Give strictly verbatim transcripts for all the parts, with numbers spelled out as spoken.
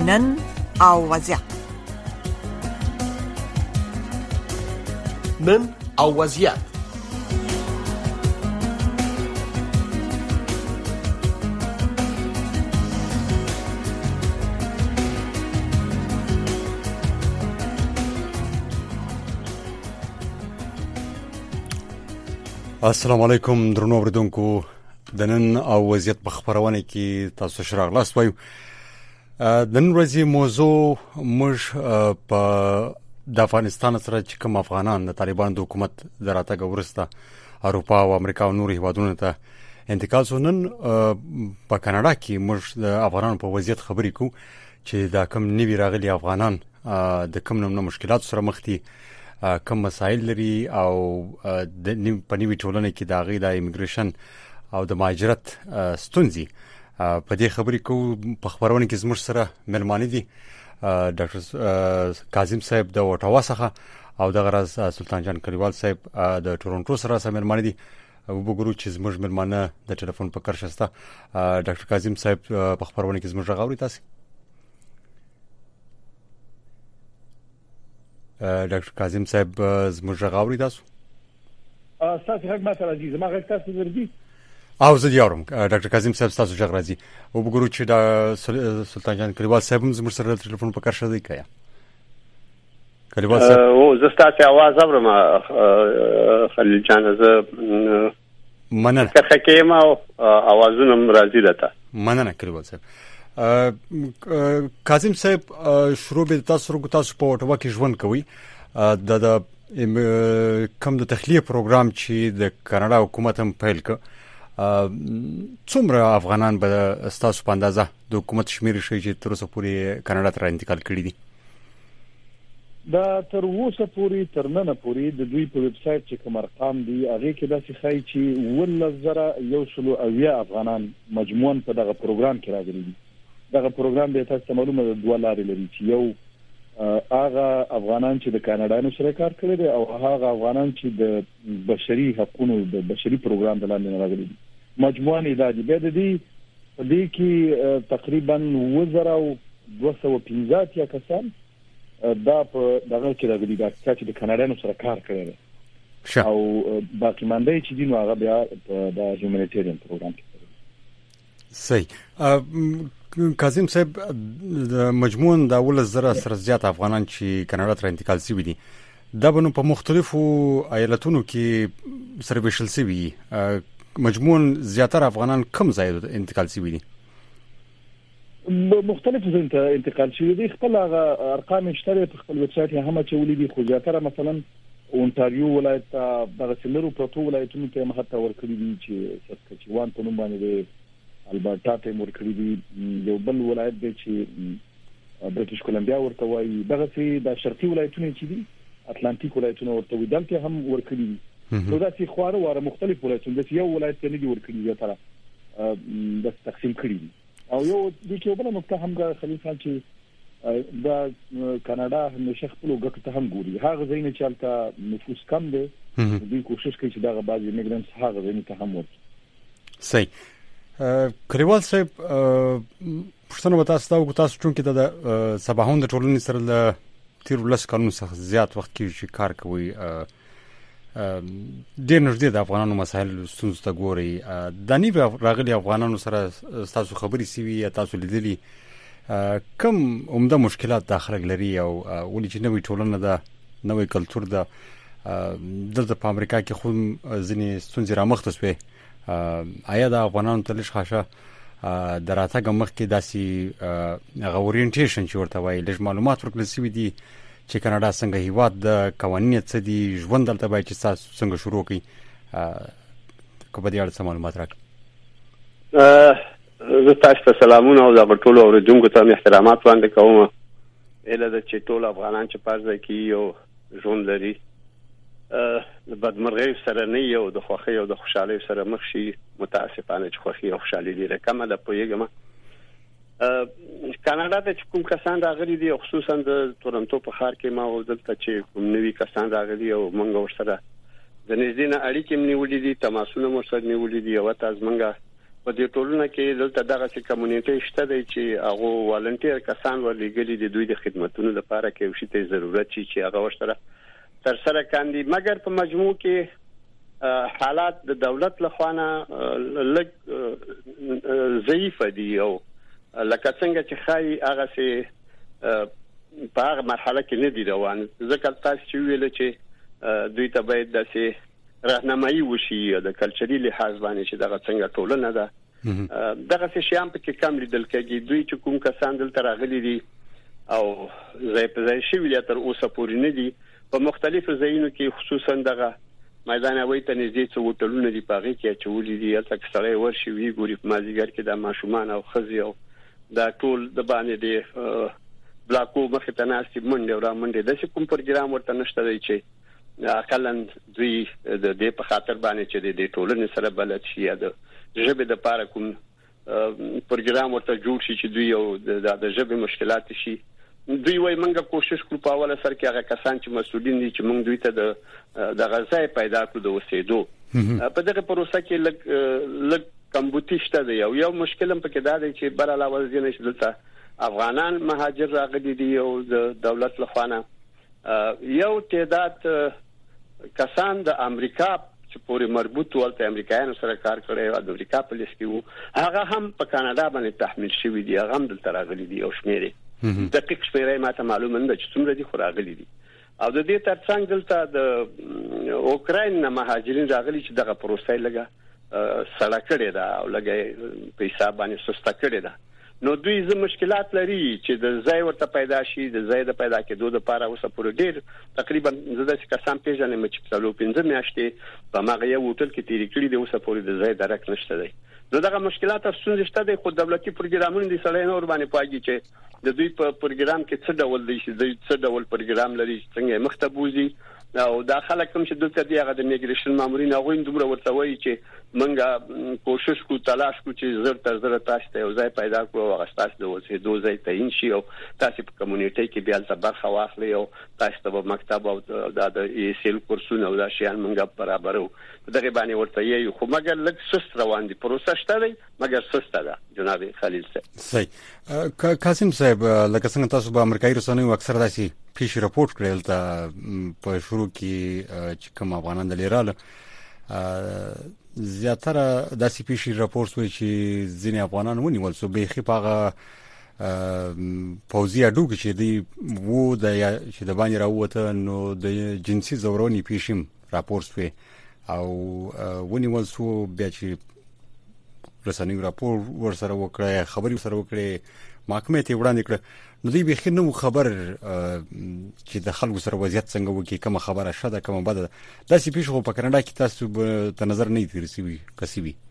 نن او وضعیت. نن او وضعیت. السلام علیکم درنو اوریدونکو، د نن او وضعیت په خبرونه کې تاسو شراغ لاس وایو. د نن ورځې موضوع موږ په د افغانستان سره چې کوم افغانان د طالبان د حکومت دراتګ ورسته اروپا او امریکا او نور هیوادونو ته انتقال شو. نن په کاناډا کې موږ د افغانانو په وضعیت خبرې کوو چې دا کوم نوی راغلي افغانان د کوم نوم مشکلات سره مخ دي، کوم مسایل لري او د په نیوي ټولنه کې د غي د ایمګریشن او د مهاجرت ستونزې په دې خبرې کوو. په خبرونه کې زموږ سره ملمانه دي ډاکټر کاظم صاحب د اوټاوا څخه او د غرض سلطان جان کلیوال صاحب د ټورنټو سره سره ملمانه دي. وګورو چې زموږ ملمانه د ټلیفون په کرشسته. ډاکټر کاظم صاحب په خبرونه کې زموږ غاوري تاسو. ډاکټر کاظم صاحب زموږ غاوري تاسو. تاسو هغه ماته راځي زما غږ تاسو ورځي او زه یارم ډاکټر کاظم صاحب تاسو ژغ راځي. او وګورو چې دا سلطان جان کلیوال صاحب زموږ سره ټلیفون په کرشه دی کیا کلیوال صاحب. او زه ستاسو आवाज اورم خلیل جان. زه مننه که کېما او आवाजونه راځي راته. مننه کلیوال صاحب. کاظم صاحب شروع به تاسو ورو تاسو په اوټوا کې ژوند کوي. د د کوم د تخلیه پروګرام چې د کاناډا حکومت هم پیل ک څومره افغانان به تاسو په اندازه د حکومت شمیر شي چې تر اوسه پورې کاناډا ته انتقال کړي دي؟ دا تر اوسه پورې تر نن پورې د دوی په ویب سټ چې کوم ارقام دي هغه کې داسې ښایي چې ولزره یو سلو اویا افغانان مجموعاً په دغه پروګرام کې راغلي دي. دغه پروګرام د تاسو معلومه د دوه لارې لري چې یو هغه افغانان چې د کاناډا سره کار کړی دي او هغه افغانان چې د بشري حقوقو د بشري پروګرام د لاندې راغلي دي. مجموعاً دا دي به د دې په دې کې تقریبا وزره او دوه سوه پنځه اتیا کسان دا په دغه کې راغلي دي چې د کاناډا سره کار کړی دی او باقي مانده چې دي نو هغه بیا د هیومانیټیرین پروګرام کې. صحیح. کاظم صاحب د مجموعاً د اول زره سره زیات افغانان چې کاناډا ته انتقال شوي دي دا بنو په مختلفو ایالتونو کې سره وشل شوي. مجموعاً زیاتره افغانان کوم ځای ته انتقال شوي دي؟ مختلفو ځایونو ته انتقال شوي دي. خپل هغه ارقام شته په خپل ویب سټ هم چولې دي خو زیاتره مثلا اونټاریو ولایت دغه سلرو پروتو ولایتونو ته مخته ورکړي دي چې ساسکچوان په نوم باندې البرټا ته ورکړي دي. یو بل ولایت دی چې برټش کولمبیا ورته وایي. دغه سي د شرقي ولایتونو چې دي اتلانتیک ولایتونو ورته وي دلته هم ورکړي دي. نو دا چې خواره واره مختلف ولایتونه د یو ولایت کې نه دي ورکړي زیاتره د تقسیم کړي دي. او یو د کې بل نقطه هم د خلیل خان چې دا کاناډا همیشه خپل وګړو ته هم ګوري. هغه ځینې چې البته نفوس کم دی دوی کوشش کوي چې دغه بعضي میګرانټس هغه ځینې ته هم ورکړي. صحیح. کلیوال صاحب پښتنو وتا ستاسو تاسو چون کې د سباهون د ټولنې سره له تیر ولس قانون څخه زیات وخت کې کار کوي ډېر نږدې د افغانانو مسایل ستونزو ته ګوري. د نی راغلي افغانانو سره تاسو خبرې سوي یا تاسو لیدلي کوم عمده مشکلات داخله لري او ولې چې نوې ټولنه ده نوې کلچر ده دلته په امریکا کې خو ځینې ستونزې رامخته شوې. آیا د افغانانو ته لږ خاصه دراتګ مخ کې داسي هغه اورینټیشن چې ورته وایي لږ معلومات ورکړل شوي دي چې کاناډا څنګه هیواد د قوانینو څخه دی ژوند دلته باید چې تاسو څنګه شروع کړئ کوم دې اړه معلومات راکړئ. زه تاسو ته سلامونه او د ټولو اوریدونکو ته احترامات وړاندې کوم. اله د چې ټول افغانان چې پارځه کې یو ژوند لري د بدمرغۍ سره نه یو د خوښۍ او د خوشحالۍ سره مخ شي. متاسفانه چې خوښۍ او خوشحالي ډیره کمه ده پوهیږم. کاناډا ته کوم کسان راغلي دي خصوصا د تورنټو په ښار کې ما ودلته چې کوم نوي کسان راغلي او موږ ورسره د نږدې نه اړیکې نیولې دي تماسونه مو سره نیولې دي او تاسو موږ په دې ټولنه کې دلته دغه کمیونټي شته دی چې هغه والنټیر کسان ورلګلي د دوی د خدماتونو لپاره کې یو شی ته ضرورت شي چې هغه ورسره تر سره کاندي. مګر په مجموع کې حالات د دولت لخوانه لږ ضعیف دي او لکه څنګه چې خای هغه سي په هغه مرحله کې نه دي روان. ځکه تاسو چې ویل چې دوی ته باید داسې راهنمایي وشي د کلچري لحاظ باندې چې دغه څنګه ټولنه ده دغه څه شیان په کې کم لیدل کېږي. دوی چې کوم کسان دلته راغلي دي او ځای په ځای شوي دي تر اوسه پورې نه دي په مختلفو ځایونو کې خصوصا دغه میدان هوایي ته نږدې څو هوټلونه دي په هغې کې اچولي دي. هلته که سړی ورشي ویګوري په مازدیګر کې د ماشومان او ښځې او دا ټول د باندې د بلاکو مخې ته ناستې منډې او رامنډې داسې کوم پروګرام ورته نشته دی چې اقلا دوی د دې په خاطر باندې چې د ټولنې سره بلد شي یا د ژبې دپاره کوم پروګرام ورته جوړ شي چې دوی یو د ژبې مشکلات شي. دوی وایي موږ کوشش کوو په اوله سر کې هغه کسان چې مسؤلین دي چې موږ دوی ته د دغه ځای پیدا کړو د اوسېدو. په دغه پروسه کې لږ لږ کمبودي شته دی او یو مشکل هم پکې دا دی چې بر علاوه ځینې نشي دلته افغانان مهاجر راغلي دي او د دولت لخوانه یو تعداد کسان د امریکا چې پورې مربوط ولته امریکایانو سره کار کړی او د امریکا پولیس کې وو هغه هم په کاناډا باندې تحمیل شوی دي. هغه هم دلته راغلي دي او شمیرې دقیق شمیرې ماته معلومه نه چې څومره دي خو راغلي دي. او د دې ترڅنګ دلته د اوکراین نه مهاجرین راغلي چې دغه پروسه لګه سړه کړې ده او لګه په حساب باندې سسته کړې ده. نو دوی زه مشکلات لري چې د ځای ورته پیدا شي د ځای د پیدا کېدو لپاره اوسه پورې ډېر تقریبا زه داسې کسان پیژنم چې څلور پنځه میاشتې په هغه یو هوټل کې تېرې کړي دي اوسه پورې د ځای درک نشته دی. نو دغه مشکلات او ستونزې شته دی خو دولتي پروګرامونه دي سړی نور باندې پوهېږي چې د دوی په پروګرام کې څه ډول دی چې دوی څه ډول پروګرام لري څنګه مخ ته بوځي او دا خلک کوم چې دلته دی هغه د میګریشن مامورین هغوی دومره ورته وایي چې موږ کوشش کوو تلاش کوو چې زر تر زره تاسو ته یو ځای پیدا کړو او هغه ستاسو د اوسېدو ځای تعیین شي او تاسو په کمیونټۍ کې بیا هلته برخه واخلئ او تاسو ته به مکتب او دا د ای ایس ایل کورسونه او دا شیان موږ برابرو. په دغې باندې ورته یایو خو مګر لږ سست روان دي. پروسه شته دی مګر سسته ده جناب خلیل صاحب. صحیح. قاسم صاحب لکه څنګه تاسو به امریکایي رسنیو اکثر داسې پیش رپورټ کړل ته په شروع کې چې کوم افغانان د لیراله زیاتره داسې پیش رپورټ وایي چې ځینې افغانان ونیول سو بیخي په هغه پوځي اډو کې چې دی وو د چې د باندې راووته نو د جنسي ځورونې پیشم راپورټ وي او ونیول سو بیا چې رسنیو راپور ورسره وکړه خبري سره وکړه محکمې ته وړاندې کړ نو دوی به نو خبر چې د خلکو سره وضعیت څنګه وکي کوم خبره شته کوم بده داسې پیښ خو په کاناډا کې تاسو ته نظر نه تیرسي کسي وي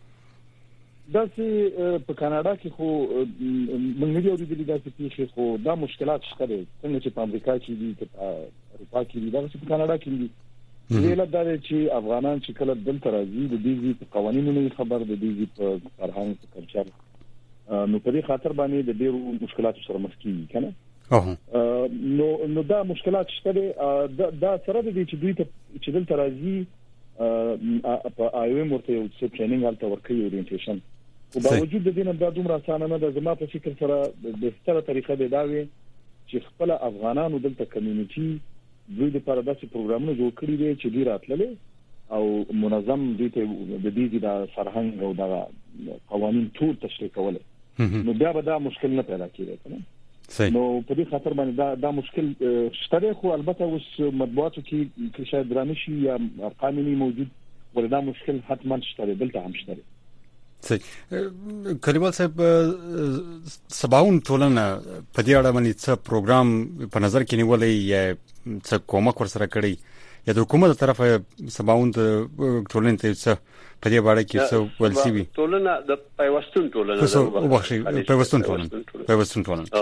داسې په کاناډا کې خو موږ نه دی اوریدلی داسې پیښ خو دا مشکلات شته څنګه چې په امریکا کې دي په اروپا کې دي دا چې په کاناډا کې دي ویل دا چې افغانان چې کله دلته راځي د دې په قوانینو نه خبر د دې په فرهنګ په کلچر نو په دې خاطر باندې د ډیرو مشکلاتو سره مخ کیږي کنه نو نو دا مشکلات شته دا سره د دې چې دوی ته چې دلته راځي په آیو مرته یو څه ټریننګ هلته ورکوي اورینټیشن او باوجود د دې نه دا دومره اسانه نه ده. زما په فکر سره د ستره طریقه دی دا وي چې خپل افغانانو دلته کمیونټي دوی لپاره داسې پروګرامونه جوړ کړي دي چې دوی راتللې او منظم دوی ته د دې د فرهنګ او د قوانين ټول تشریح کول نو بیا به دا مشکل نه پیدا کیږي کنه. نو په دې خاطر باندې دا دا مشکل شته خو البته اوس مطبوعاتو کې چې شاید درانه شي یا قانوني موجود ولدا مشکل حتما شته دلته هم شته. صحیح. کلیوال صاحب سباون ټولنه په دې اړه باندې څه پروګرام په نظر کې نیولې یا څه کومک ورسره کړی یا د حکومت طرفه سباون ټولنه ته څه په دې باندې کې څه ولسی وي ټولنه د پیوستون ټولنه څه وبخښي پیوستون ټولنه پیوستون ټولنه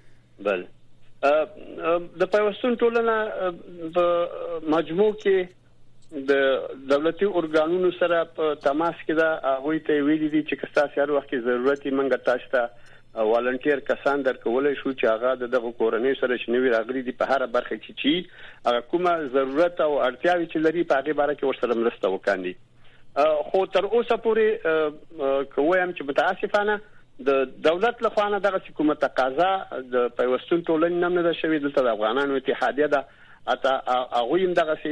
بله د پیوستون ټولنه په مجموع کې د دولتي ارګانونو سره په تماس کې دا هغه ته ویلي دي چې کستا هر وخت کې ضرورت یې منګه تاسو ته والنټیر کسان درکولای شو چې هغه دغه کورنۍ سره شنوي راغلي دي په هر برخه کې چې هغه کومه ضرورت او اړتیاوي چې لري په هغه باره کې ورسره مرسته وکړي. خو تر اوسه پورې کوم چې متاسفانه د دولت له خوا نه دغه حکومت تقاضا د پیوستون ټولنې نه ده شوې. دلته د افغانانو اتحادیه ده، اته هغه هم دغه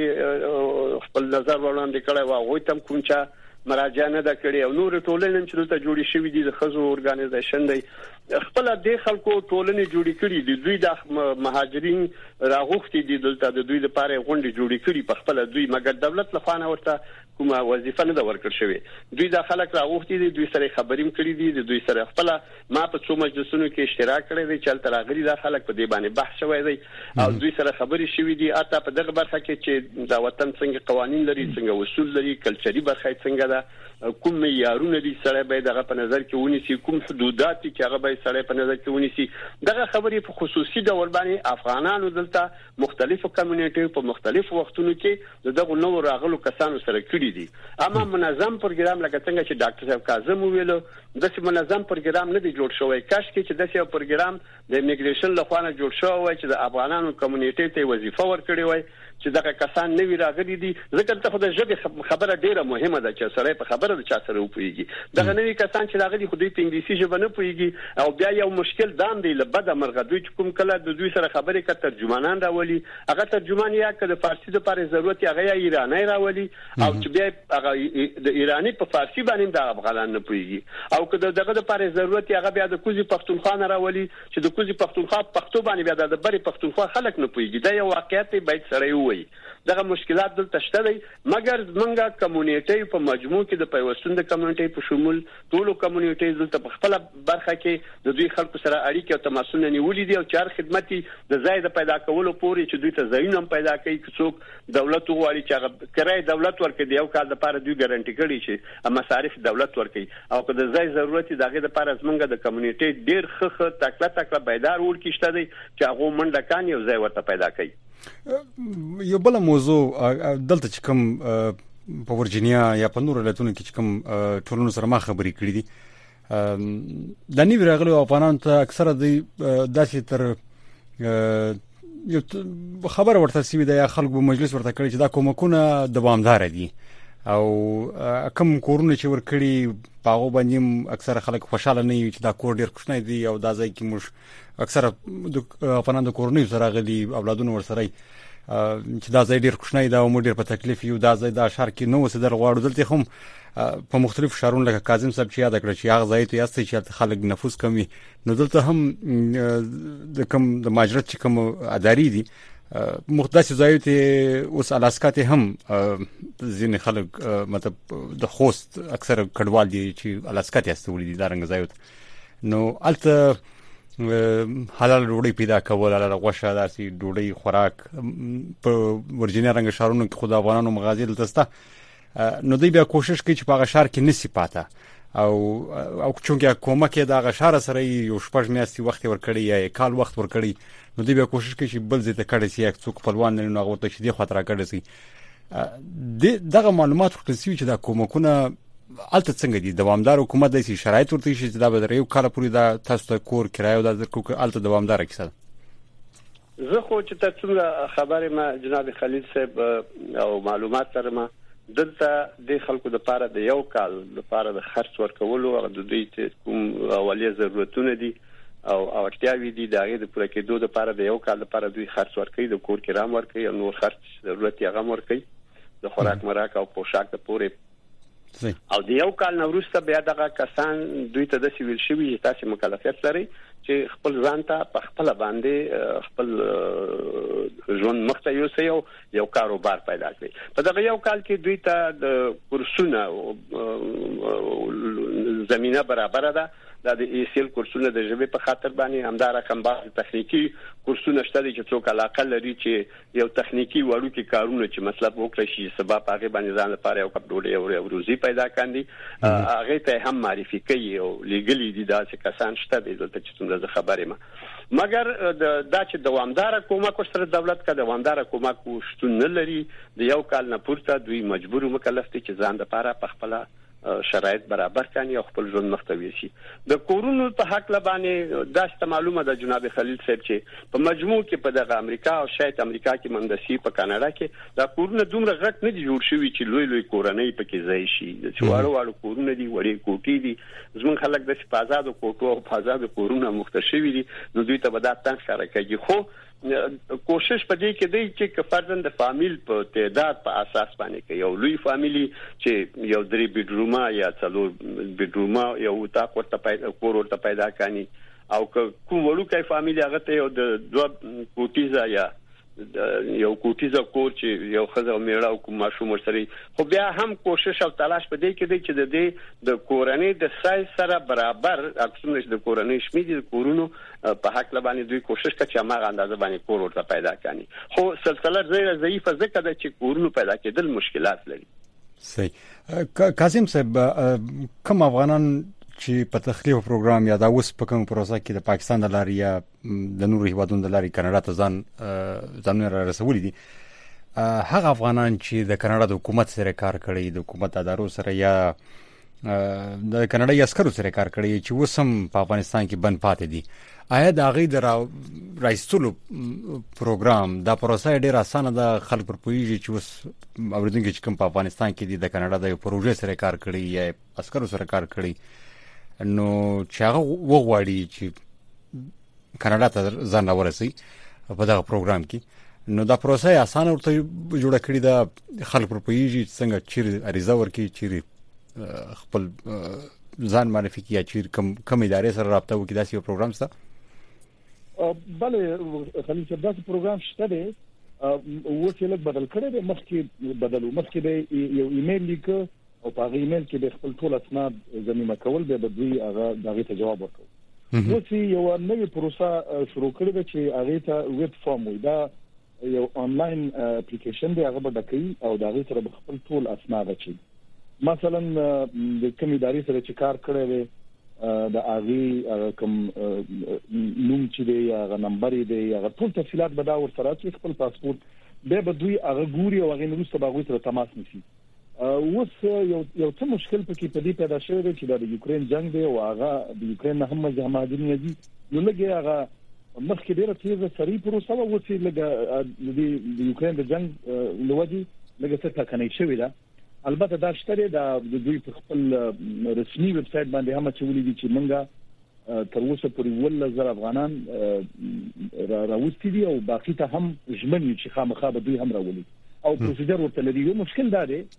خپل نظر وړاندې کړی و، هغه تم کوم چې مراجعه نه ده کړې، او نور ټولنې چې دلته جوړې شوې دي د خزو اورګانایزیشن دی خپل د خلکو ټولنې جوړې کړې دي، دوی د مهاجرین راغوښتي دي دلته د دوی لپاره غونډې جوړې کړې په خپل دوی، مګر دولت له خوا نه ورته کومه وظیفه نه ده ورکړل شوې. دوی د خلک راغوښتي دي، دوی سره خبرې کړې دي، دوی سره خپل ما په څو مجلسونو کې اشتراک کړی دی چې تل راغلي د خلک په دې باندې بحث شوی دی او دوی سره خبرې شوې دي. اته په دغه برخه کې چې د وطن څنګه قوانين لري، څنګه اصول لري، کلچري برخه څنګه ده، کوم معیارونه دي سره به دغه په نظر کې ونیسي، کوم حدودات چې هغه به سره په نظر کې ونیسي. دغه خبرې په خصوصي ډول باندې افغانانو دلته مختلفو کمیونټي په مختلفو وختونو کې دغه نو راغلو کسانو سره کړی دي. اما منظم پروګرام لکه څنګه چې ډاکټر صاحب کاظم ویلو دغه منظم پروګرام نه دی جوړ شوی. کاش کې چې دغه پروګرام د ایمیګریشن له خوا نه جوړ شوی وای چې د افغانانو کمیونټي ته وظیفه ورکړي وای چې دغه کسان نوی راغلي دي. ځکه ته خو د ژبې خبره ډیره مهمه ده چې سره په خبره د چا سره وپويږي. دغه نوی کسان چې راغلي خو دوی په انګلیسي ژبه نه پويږي او بیا یو مشکل دام دی لبد مرغه دوی کوم کله د دوی سره خبرې کوي ترجمانان راولي، هغه ترجمان یا که د فارسی لپاره ضرورت هغه یا ایرانی راولي او چې بیا هغه د ایرانی په فارسی باندې د افغان نه پويږي او که دغه لپاره ضرورت هغه بیا د کوزي پښتونخوا راولي چې د کوزي پښتونخوا پښتو باندې بیا د بری پښتونخوا خلک نه پويږي. دا یو واقعیت باید سره وي. دغه مشکلات دلته شته دي، مګر زمونږه کمیونټي په مجموع کې د پیوستون د کمیونټي په شمول ټولو کمیونټي دلته په خپل برخه کې د دوی خلکو سره اړیکې او تماسونه نیولې دي او چار خدمتي د ځای د پیدا کولو پورې چې دوی ته ځایونه پیدا کوي چې څوک دولت وغواړي چې هغه کرای دولت ورکړي دی یو کال لپاره دوی ګارانټي کړي چې مصارف دولت ورکړي او که د ځای ضرورت دغه لپاره زمونږه د کمیونټي ډیر خخ تکړه تکړه بیدار ورکشته دي چې هغه منډه کان یو ځای ورته پیدا کوي. یو بل موضوع دلته چې کوم په ورجینیا یا په نور ولایتونو کې چې کوم ټولنو سره ما خبرې کړې دي د نیو راغلي افغانانو ته اکثره د داسې تر یو خبر ورته سوي د خلکو مجلس ورته کړی چې دا کومکونه دوامدار دي او کوم کورونه چې ورکړي پاغو باندې اکثره خلک خوشاله نه وي چې دا کور ډیر کوچنی دی او دا ځای کې موږ اکثره د افغانانو د کورونو سره غلي اولادونو ورسره چې دا ځای ډیر کوچنی دا او موږ ډیر په تکلیف یو دا ځای دا شهر کې نو وسدل غواړو. دلته هم په مختلف شهرونو لکه کاظم صاحب چې یاد کړ چې هغه ځای ته یاستي چې خلک نفوس کمی نو دلته هم د کوم د ماجرت چې کوم اداري دي مختص ځای ته اوس الاسکا ته هم ځین خلک مطلب د خوست اکثر کډوال دي چې الاسکا ته استولي دي دا رنګ ځای نو الته حلال ډوډۍ پیدا کول، حلال غوښه داسي ډوډۍ خوراک په ورجینیا رنګ شهرونو کې خود افغانانو مغازي دلته ستا نو دوی بیا کوشش کوي چې په هغه شهر کې نسی پاته او او چونګه کومه کې دا غشاره سره یو شپږ میاشتې وخت ورکړي یا کال وخت ورکړي نو دوی بیا کوشش کوي چې بل ځای ته کډه سي یک څوک خپلوان نه نو غوته چې دی خطر کډه سي دغه معلومات ورکړي چې دا کومکونه الته څنګه دي دوامدار حکومت د شرایط ورته شي چې دا به یو کال پورې دا تاسو ته کور کرایه او د کوکه الته دوامدار کیسه. زه خو چې تاسو څنګه خبره ما جناب خلیل صاحب او معلومات سره ما دلته د خلکو د پاره د یو کال د پاره د خرڅ ورکولو او د دوی کوم اولیه ضرورتونه دي او اړتیاوي دي د هغه د پوره کېدو د پاره د یو کال د پاره دوی خرڅ ورکوي، د کور کرام ورکوي او نور خرڅ ضرورت یې غو ورکوي، د خوراک مراک او پوشاک د پوره او د یو کال نو وروسته بیا دغه کسان دوی ته د سیویل شوی تاسو مکلفیت لري چې خپل ځان ته په خپل باندې خپل ژوند مخته یو سیو یو کاروبار پیدا کړي. په دغه یو کال کې دوی ته د کورسونه زمينه برابر ده، دا د ایسیل کورسونه د ژبې په خاطر باندې همدارا کوم بعض تخنیکی کورسونه شته چې څوک علاقه لري چې یو تخنیکی وړو کې کارونه چې مطلب وکړي شي سبب هغه باندې ځان لپاره یو کپ ډوډۍ او روزي پیدا کاندي هغه ته هم معرفي کوي او لیګلی دي دا چې کسان شته دلته چې څنګه خبرې ما مګر دا چې دوامدار کومک سره دولت کا دوامدار کومک شتون نه لري د یو کال نه پورته دوی مجبور مکلف دي چې ځان لپاره په خپل شرایط برابر کړي او خپل ژوند مختوي شي. د کورونو په حق لبانې داسته معلومه ده جناب خلیل صاحب چې په مجموع کې په دغه امریکا او شاید امریکا کې مندسي په کاناډا کې دا کورونه دومره غټ نه دي جوړ شوي چې لوی لوی کورنۍ پکې ځای شي. چې واړو واړو کورونه دي وړي کوټې دي زمون خلک د آزادو کوټو او آزادو کورونه مختشوي دي نو دوی ته به دا تنګ ښکاره کوي. خو کوشش پدې کې دی چې کفردن د فامیل په تعداد په اساس باندې کوي. یو لوی فامیلی چې یو درې بیډرومه یا څلور بیډرومه یو اتاق ورته پیدا کور ورته پیدا کړي او کوم وړوکی فامیلی هغه ته یو د دوه کوټیزه یا یو کوټیزه کور چې یو خزه او میړه او کوم ماشوم ورسره. خو بیا هم کوشش او تلاش پدې کې دی چې د دې د کورنۍ د سایز سره برابر اکثر د کورنۍ شمېر د کورونو په حق لبانې دوی کوشش کوي چې هغه اندازه باندې کور ورته پیدا کړي. خو سلسله ډېره ضعیفه ځکه ده چې کورونو پیدا کېدل مشکلات لري. صحیح. کاظم صاحب کوم افغانان چې په تخلیق پروګرام یا دا اوس په کوم پروسه کې د پاکستان د لارې یا د نورو هیوادونو د لارې کاناډا ته ځان ځانونه را رسولي دي هغه افغانان چې د کاناډا د حکومت سره کار کړي د حکومت ادارو سره یا د کاناډا عسکرو سره کار کړي چې وسم په افغانستان کې بند پاتې دي آیا د هغه د رایستلو پروګرام دا پروسه ډیره اسانه ده خلک پر پویږي چې وس اوریدونکو چې کوم په افغانستان کې دي د کاناډا د پروژې سره کار کړي یا عسکرو سره کار کړي نو چې هغه وغواړي چې کاناډا ته ځان راورسي په دغه پروګرام کې نو دا پروسه اسانه ورته جوړه کړې ده خلک پر پویږي څنګه چې اړیزه ورکي چې خپل ځان معرفي کیږي چې کم کم ادارې سره رابطه وکړي داسې یو پروګرام شته. بله خلیل صاحب داسې پروګرام شته دی اوس یې لږ بدل کړی دی. مخکې بدلو مخکې به یو ایمیل لیکه او په هغه ایمیل کې به خپل ټول اسناد ضمیمه کول به دوی هغه دغه ته جواب ورکول. نو چې یو نوې پروسه شروع کړې ده چې هغه ته ویب فارم وي دا یو آنلاین اپلیکیشن دی هغه به ډکوي او دغه سره به خپل ټول اسناد اچي. مثلا د کوم ادارې سره چې کار کړی دی د هغه کوم نوم چې دی هغه نمبر دی هغه ټول تفصيلات به دا ورسره چې خپل پاسپورت به به دوی هغه ګوري او هغه وروسته به هغه سره تماس نیسي. اوس یو یو څه مشکل پکې په دې پیدا شوی دی چې د یوکرين جنگ دی او هغه د یوکرين نه هم مهاجرین دي نو لګي هغه مخکې ډیره تیزه سری پروسه و چې لګه د یوکرين د جنگ لوجي لګه څه ټاکنې شوی ده. البته دا شته د دوی په خپل رسمي ویب سټ باندې هم چې ولې دي چې منګه تر اوسه پورې ول زر افغانان راوستي دي او باقي ته هم ژمنې چې خامخا به دوی هم راولي او پروسیجر ورته لري. یو مشکل دا دی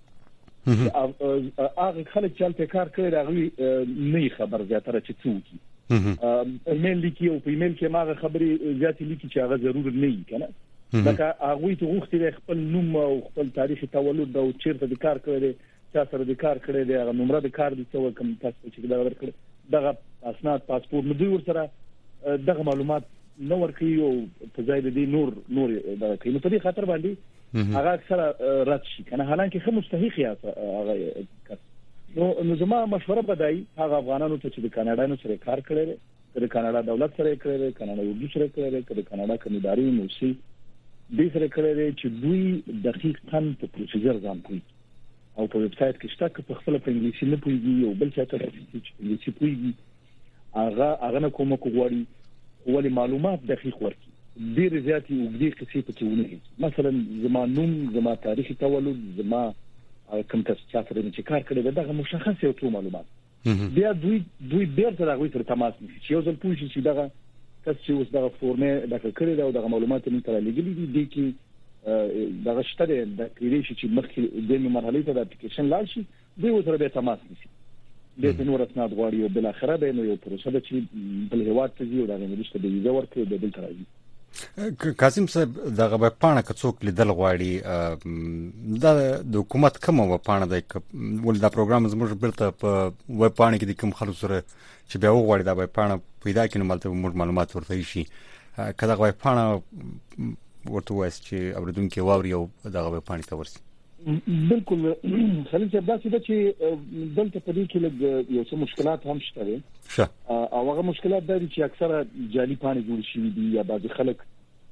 هغه خلک چې تل کار کوي هغه نه خبر زیاتره چې څوک ایمیل لیکي او په ایمیل کې ماغه خبري زیاتې لیکي چې هغه ضرور نه وي کنه لکه هغه ته وختي خپل نوم او خپل تاریخ تولد او چیرته د کار کړی دی چا سره د کار کړی دی هغه نمبر د کار دي څو کوم تاسو چې دا ورکړي دغه اسناد پاسپورت نو دوی ورسره دغه معلومات نو ورکړي او په ځای د دې نور نور دا کوي نو په دې خاطر باندې هغه اکثر رد شي کنه حالانکه خو مستحق یا هغه نو نو زما مشوره بدای هغه افغانانو ته چې د کاناډا نو سره کار کړی دی د کاناډا دولت سره کړی دی کاناډا یو سره کړی دی د کاناډا کمیداري موسی د سره کړی دی چې دوی دقیقاً په پروسیجر ځان کوي او په ویب سټ کې شته په خپل په انګلیسي نه پوهیږي او بل څه ته چې انګلیسي پوهیږي هغه هغه نه کومه کوړی ولې معلومات دقیق ورکړي ډیر زیاتې وګړي کسي په چونه مثلا زما نوم زما تاریخ تولد زما کوم تاسو چې چې کار کړی دغه مشخص یو ټول معلومات بیا دوی دوی بیرته راغوي تر تماس نیسي چې یو ځل پوښتنه چې دغه کس چې اوس دغه فورمه دغه کړی دا او دغه معلومات نه تر لګلې دي د کې دغه شته د کلیشي چې مخکې د مرحله ته د اپلیکیشن لاړ شي دوی سره به تماس نیسي د نور اسناد غواړي او بل اخره به نو یو پروسه ده چې بل هواد ته ځي او دغه مليشته د ویزا ورکړي د بل ترازي. کاظم صاحب دغه په پاڼه کې څوک لیدل غواړي دا د حکومت کومه و پاڼه ده ول دا پروګرام زموږ برته په وب پاڼه کې د کوم خلکو سره چې بیا وغواړي دا په پاڼه پیدا کړي مالته موږ معلومات ورته شي کله غوې پاڼه ورته وایي چې اوریدونکو واوري او دغه په پاڼه ته ورسي. بالکل خلیل صاحب دا چې دلته په دې کې لږ یو څه مشکلات هم شته شه او هغه مشکلات دا دي چې اکثره جعلي پاڼې جوړ شي دي یا بعض خلک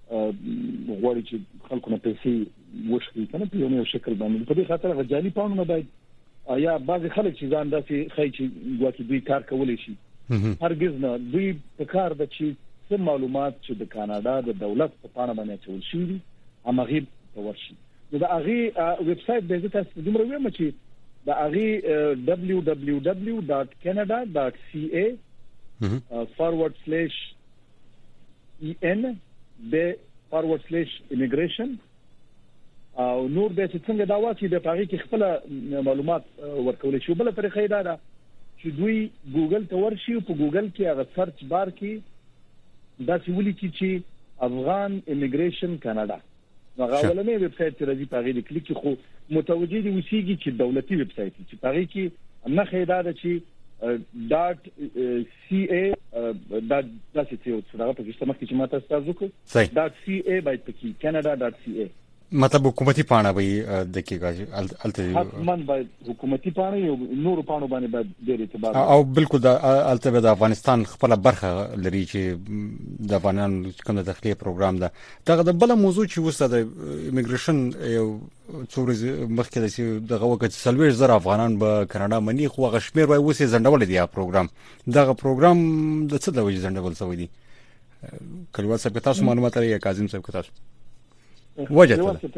غواړي چې خلکو نه پیسې وشي کنه په یو شکل باندې په دې خاطر هغه جعلي پاڼونه باید یا بعض خلک چې ځان داسې خای چې ګواکې دوی کار کولای شي هرګز نه دوی په کار د چې څه معلومات چې د کاناډا د دولت په پاڼه باندې چول شي دي امغه په ورشي نو د هغه ویب سټ د تاسو دومره وایم چې د هغه دبليو دبليو دبليو ډاټ کاناډا ډاټ سي اي فارورډ سلیش ان د فارورډ سلیش ایمیګریشن او نور به څنګه دا واکې د پاره کې خپل معلومات ورکول شي بل طریقې دا ده چې دوی ګوګل ته ورشي او په ګوګل کې هغه سرچ بار کې دا څه ولي چې افغان ایمیګریشن کاناډا هغه ولنې ویب سټ چې راځي پاره د کلیک خو متوجي دي وسیږي چې دولتي ویب سټ چې پاره کې نه خیدا ده چې ډاټ سی ای دا د څه څه دا په کې سمه کې چې ماته تاسو کو ډاټ سی ای باید پکې کاناډا ډاټ سی ای مطلب حکومتي پاڼه به د کېږي الته حتمن باید حکومتي پاڼه یو نور پاڼو باندې باید ډېر اعتبار او بالکل د الته د افغانستان خپل برخه لري چې د افغانان کوم د تخلیه پروګرام ده دغه د بل موضوع چې وسته د ایمیګریشن یو څورز مخکې د دغه وخت سلوي زر افغانان به کاناډا منی خو غشمیر وای وسه زندول دي پروګرام دغه پروګرام د څه د وجې زندول سوی دي کلیوال څه تاسو معلومات لري یا کاظم صاحب تاسو وجه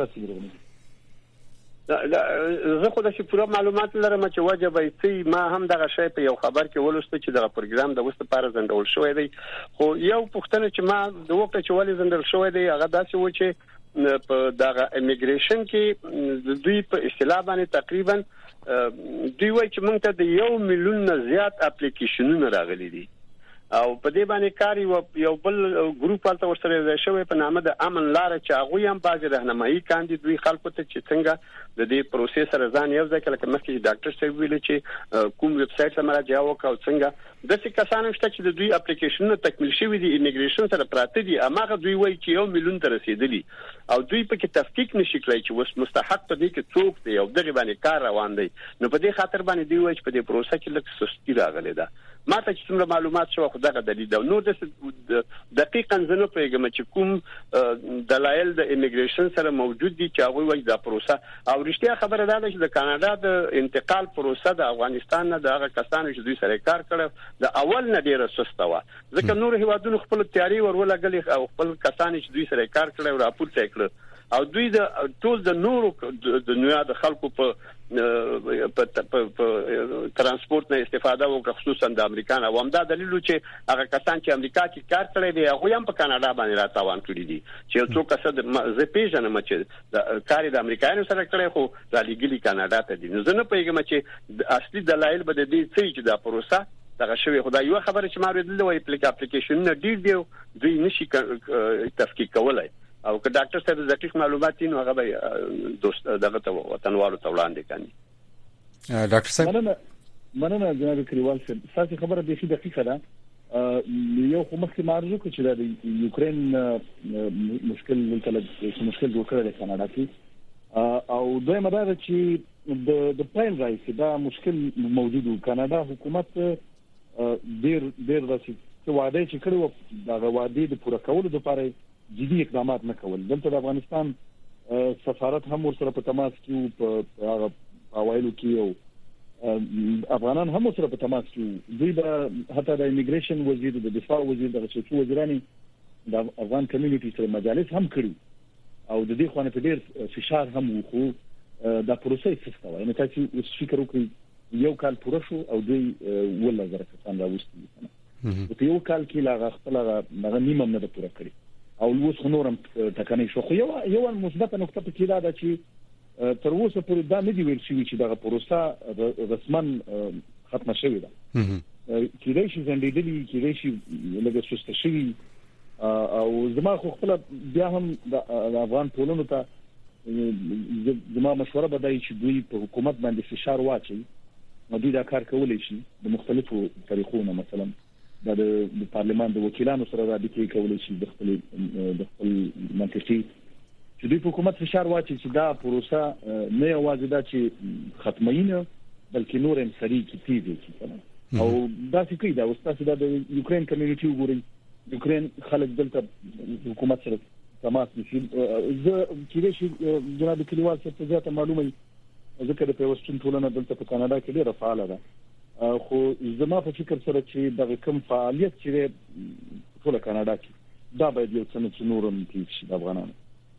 لا زه خو د شي پوره معلومات لرم چې وجه به سي ما هم دغه شی په یو خبر کې ولوسته چې دغه پروګرام د وسته لپاره زندول شوی دی خو یو پوښتنه چې ما د وخت چې ولې زندل شوی دی هغه داسې و چې په دغه ایمیګریشن کې دوی په اصطلاح باندې تقریبا دوی وایي چې موږ ته د یو میلیون نه زیات اپلیکیشنونه راغلي دي او په دې باندې کاری یو بل ګروپ پالته ورسره شوی په نامه د امن لار چې هغه هم باز راهنمایي کاندي دوی خلکو ته چې څنګه د دې پروسس سره ځان یو ځکه لکه مخکې ډاکټر صاحب ویل چې کوم ویب سټ سره مراجعه وکاو څنګه د څه کسانو شته چې د دوی اپلیکیشنونه تکمیل شوی دي ایمیګریشن سره پراته دي اماغه دوی وایي چې یو میلیون ته رسیدلی او دوی په کې تفکیک نشي کړی چې وس مستحق ته دي کې څوک دی او دغه باندې کار روان دی نو په دې خاطر باندې دوی وایي چې په دې پروسه کې لږ سستی راغلی ده ما ته چې څومره معلومات شو خو دغه دلیل دا نو د دقیقاً زنه پیغام چې کوم دلایل د ایمیګریشن سره موجود دي چې هغه وایي دا پروسه او رښتیا خبره ده چې د کاناډا د انتقال پروسه د افغانستان نه د هغه کسانو چې دوی سره کار کړو د اول نه ډیره سسته و ځکه نور هیوادونو خپل تیاری ورولګلي او خپل کسان چې دوی سره کار کړو راپورته کړو او دوی د ټول د نورو د دنیا د خلکو په په ترانسپورت نه استفاده وکړه خصوصا د امریکا او هم دا دلیل چې هغه کسان چې امریکا کې کار کړی دی هغه هم په کاناډا باندې راتاوان کړی دي چې څو کسه زه پیژنم چې د کار د امریکایانو سره کړی خو د لیګلی کاناډا ته دي نو زه نه پیژنم چې اصلي دلایل به د دې چې دا پروسه دغه شوی خدای یو خبره چې ما ورته وایي اپلیکیشن نه ډیر دی دوی نشي تفکیک کولای او که ډاکټر صاحب دقیق معلومات نو هغه به دوست دغه ته وطنوالو ته وړاندې کړي ډاکټر صاحب مننه مننه جناب کلیوال صاحب تاسو خبره به شي دقیقه ده یو خو مخکې مارجو چې د یوکرين مشکل دلته مشکل جوړ کړی د کاناډا کې او دوی مدار چې د د پاین راځي دا مشکل موجود و کاناډا حکومت ډیر ډیر راځي وعده چې کړو دا وعده د پوره کولو لپاره جدي اقدامات نه کول دلته د افغانستان سفارت هم ورسره په تماس کې په هغه اوایلو کې او افغانان هم ورسره په تماس کې دوی به حتی د ایمیګریشن وزیر د دفاع وزیر د څو وزیرانی د افغان کمیونټي سره مجالس هم کړی او د دې خوانه په ډیر فشار هم وخو دا پروسه سیستم یعنی تاسو فکر وکړئ یو کال پوره شو او دوی ولا زره کسان راوستي په یو کال کې لا خپل هغه نیمه نه پوره کړی او اوس نورم تکني شو خو یو یو مثبت نقطه په کې دا چې تر اوسه پورې دا نه دی ویل شوی چې دا پروسه رسمن ختمه شوې ده کېدای شي زندېدلی کېدای شي لږه سسته شوی او زما خو خپل بیا هم د افغان ټولنو ته زما مشوره به دی چې دوی په حکومت باندې فشار واچي نو دوی دا کار کولای شي د مختلفو طریقونو مثلا د پارلمان د وکیلانو سره رابطه کولای شي د خپل د خپل منطقي چې د حکومت فشار واچي چې دا پروسه نه یوازې دا چې ختمینه بلکې نور هم سریع کی تیزی کی او دا څه کوي دا اوس دا د یوکرين کمیونټي وګورئ یوکرين خلک دلته حکومت سره تماس نشي زه کېږي چې جناب کلیوال څه ته ځته معلومه ځکه د پیوستون ټولنه دلته په کاناډا کې ډېره فعاله ده، خو زما په فکر سره چې دغه کوم فعالیت چې ټول کاناډا کې دا باید یو څه نه نورم تیز شي د افغانانو.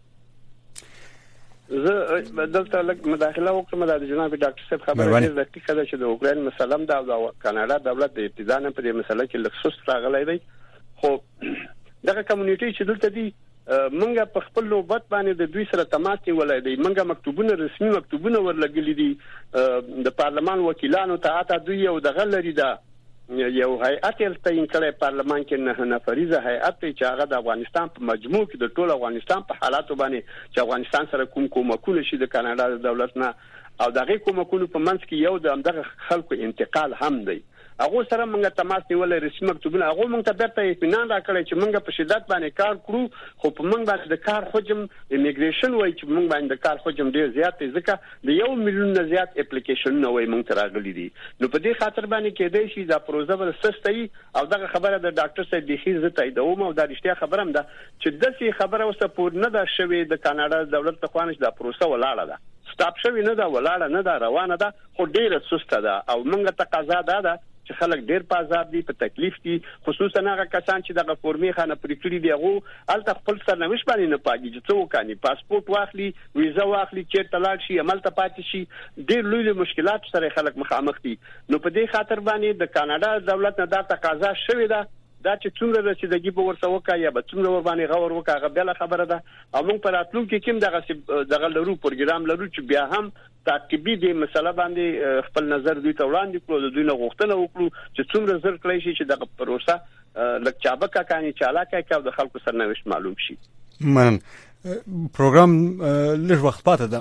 زه دلته لږ مداخله وکړم د جناب ډاکټر صاحب خبره دې دقیقه ده چې د اوکرين مسلم دا د کاناډا دولت د ابتدا نه په دې مسله کې لږ سست راغلی دی، خو دغه کمیونټي چې دلته دي منګه په خپل نوبت باندې د دوی سره تماس نیولای دی، منګه مکتوبونه رسمي مکتوبونه ورلګلي دي د پارلمان وکیلانو ته، اته دوی یو دغه لري دا یو هیئت تعیین کړی پارلمان کې نه نفریزه هیئت چې هغه د افغانستان په مجموع کې د ټول افغانستان په حالاتو باندې چې افغانستان سره کوم کومکونه شي د کاناډا دولت نه او دغه کومکونه په منځ کې یو د دغه خلکو انتقال هم دی، هغه سره موږ تماس نیولای رسمي مکتوبونه هغه موږ ته درته اطمینان راکړی چې موږ په شدت باندې کار کړو، خو په موږ باندې د کار حجم ایمیګریشن وایي چې موږ باندې د کار حجم ډیر زیات دی، ځکه د یو میلیون نه زیات اپلیکیشن نه وایي موږ ته راغلي دي. نو په دې خاطر باندې کېدای شي دا پروژه بل سستي او دغه خبره د ډاکټر صاحب د خیز ته ایدوم او د رښتیا خبره هم ده چې داسې خبره اوسه پور نه ده شوې د کاناډا دولت ته خوانش دا پروسه ولاړه ده، سټاپ شوې نه ده، ولاړه نه ده، روانه ده، خو ډیره سسته ده او موږ تقاضا ده چې خلک ډیر په عذاب دي، په تکلیف دي، خصوصا هغه کسان چې دغه فورمې خانه پرې کړی دی هغه الته خپل سرنوشت باندې نه پاږي چې څه وکړي، پاسپورت واخلي، ویزا واخلي، چیرته لاړ شي، عمل ته پاتې شي، ډیر لوی مشکلات سره خلک مخامخ دي. نو په دې خاطر باندې د کاناډا دولت نه دا تقاضا شوې ده دا چې څومره رسیدګي به ورته وکړي یا به څومره ور باندې غور وکړي هغه بل خبره ده، او موږ په راتلونکي کې دغه دغه لرو پروګرام لرو چې بیا هم تعقیبي دې مسله باندې خپل نظر دوی ته وړاندې کړو، د دوی نه غوښتنه وکړو چې څومره زر کړی شي چې دغه پروسه لکه چابکه کاني چالاکه کې او د خلکو سرنوشت معلوم شي. من پروګرام لږ وخت پاتې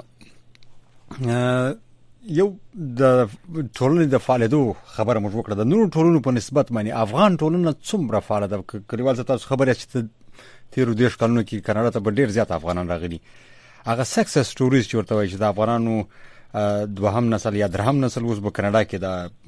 ده، یو د ټولنې د فعالیدو خبره موږ وکړه، د نورو ټولنو په نسبت باندې افغان ټولنه څومره فعاله ده؟ کلیوال تاسو خبره چې تیرو دیش کلونو کې کاناډا ته ډیر زیات افغانان راغلي، هغه سکسس سټوریز چې ورته وایي چې د افغانانو دوهم نسل یا درهم نسل اوس په کاناډا کې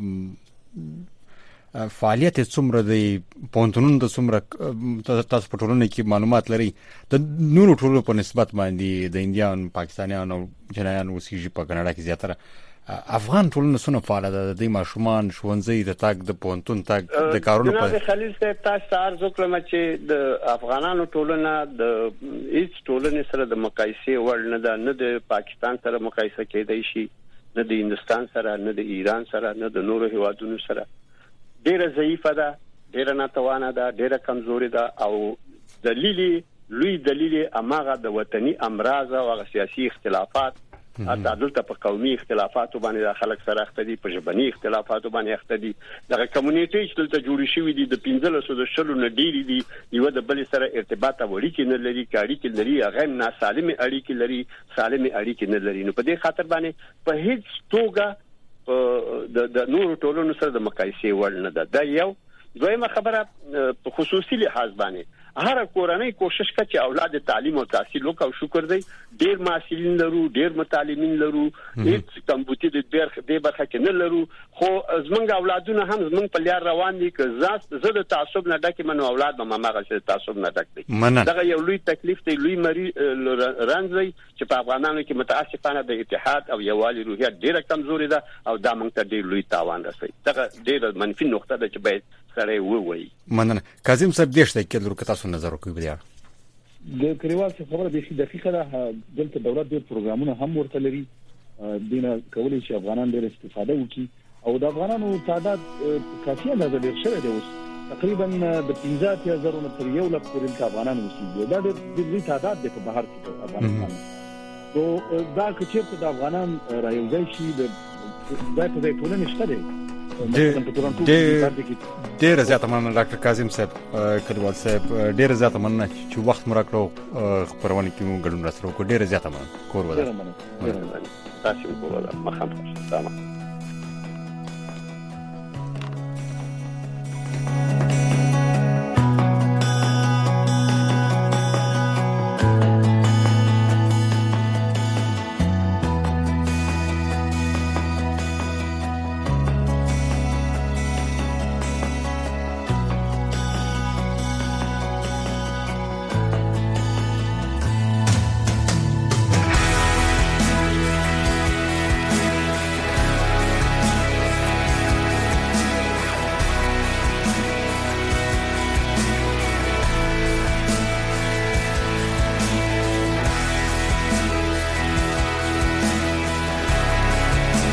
د فعالیت څومره دی، پونتونونو د څومره تاسو په ټولنه کې معلومات لري د نورو ټولو په نسبت باندې د انډیان، پاکستانیان او جنایان اوسېږي په کاناډا کې زیاتره افغان ټولنه څونه فعاله ده؟ د ماشومان ښوونځي د تاګ د پونتون تاګ د کارونو په جناب خلیل صاحب تاسو ارزو کړم چې د افغانانو ټولنه د هیڅ ټولنې سره د مقایسې وړ نه ده، نه د پاکستان سره مقایسه کېدای شي، نه د هندستان سره، نه د ایران سره، نه د نورو هیوادونو سره. ډیره ضعیفه ده، ډیره ناتوانه ده، ډیره کمزوري ده او دلیل لوی دلیل اماغه د وطني امراض او سیاسي اختلافات، حتی دلته په قومي اختلافاتو باندې د خلک سره اخته دي، په ژبني اختلافاتو باندې اخته دي، دغه کمیونټي چې دلته جوړې شوې دي د پنځلس سوه شلو نه ډېرې دي، یو د بل سره ارتباط او اړیکې نه لري، اړیکې لري هغه نه سالمه اړیکې لري، سالمه اړیکې نه لري. نو په دې خاطر باندې په هیڅ توګه د د نورو ټولنو سره د مقایسې وړ نه ده. دا یو. دویمه خبره په خصوصي لحاظ باندې هر کورنۍ کوشش کوي چې اولاد تعلیم او تحصیل وکړي، شکر دی ډیر محصلین لرو، ډیر متعلمین لرو، هیڅ کمبوتی د برخه د برخه کې نه لرو، خو زمونږ اولادونه هم زمونږ په لار روان دي که زه د تعصب نه ډکه منو اولاد به ماغه چې تعصب نه ډک دي. دا یو لوی تکلیف دی، لوی مری رنځي چې په افغانانو کې متاسفانه د اتحاد او یووالي روحیه ډیره کمزوري ده او دا موږ ته ډیر لوی تاوان رسوي. دا ډیره منفي نقطه ده چې باید سره ووایي. مننه. کاظم صاحب دې شته کې لور تاسو نظر وکړئ بیا. د کلیوال څخه خبره به دقیقه ده، دلته دولت ډېر پروګرامونه هم ورته لري، دینه کولی شي افغانان ډېر استفاده وکړي او د افغانانو تعداد کافي اندازه ډېر شوی دی، اوس تقریبا د پنځه اتیا زره نه تر یو لک پورې افغانان اوسېږي، دا ډېر لوی تعداد دی په بهر کې افغانستان. نو دا که چېرته د افغانان رايوځای شي د ځای په ځای ټولنې شته دی. ډېر زیاته مننه ډاکټر کاظم صاحب، کلیوال صاحب ډېر زیاته مننه چې وخت مو راکړو خبرونه کې مو ګډون راسره وکړو. ډېر زیاته مننه. کور ودا تاسو په ودا مخه